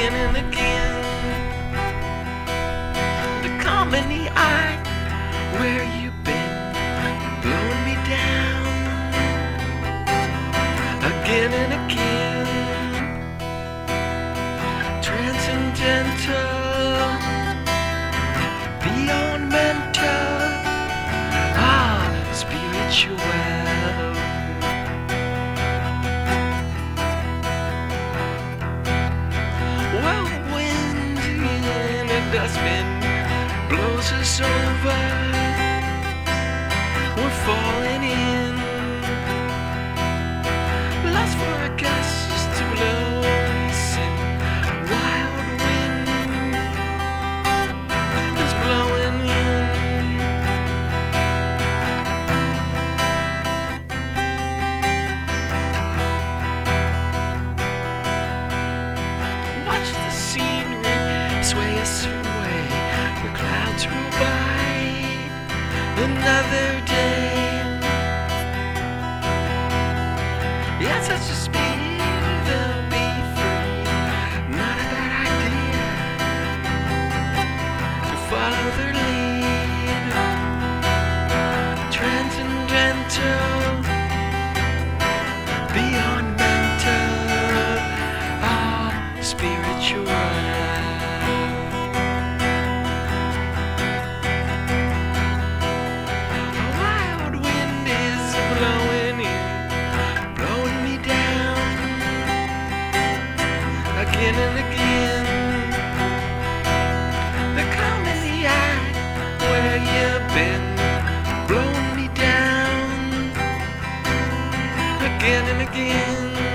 again and again. The calm in the eye, where you been, blowing me down again and again. Transcendental, beyond mental, spiritual. Well, wind in a dustbin blows us over. We're falling in. Lust for a gust to blow us in. Wild wind is blowing in. Watch the scenery sway us away. The clouds roll by. Another day. Yeah, such a speed, they'll be free. Not a bad idea to follow their lead. Transcendental, beyond mental, spiritual. Again and again, the calm in the eye, where you've been, blowing me down again and again.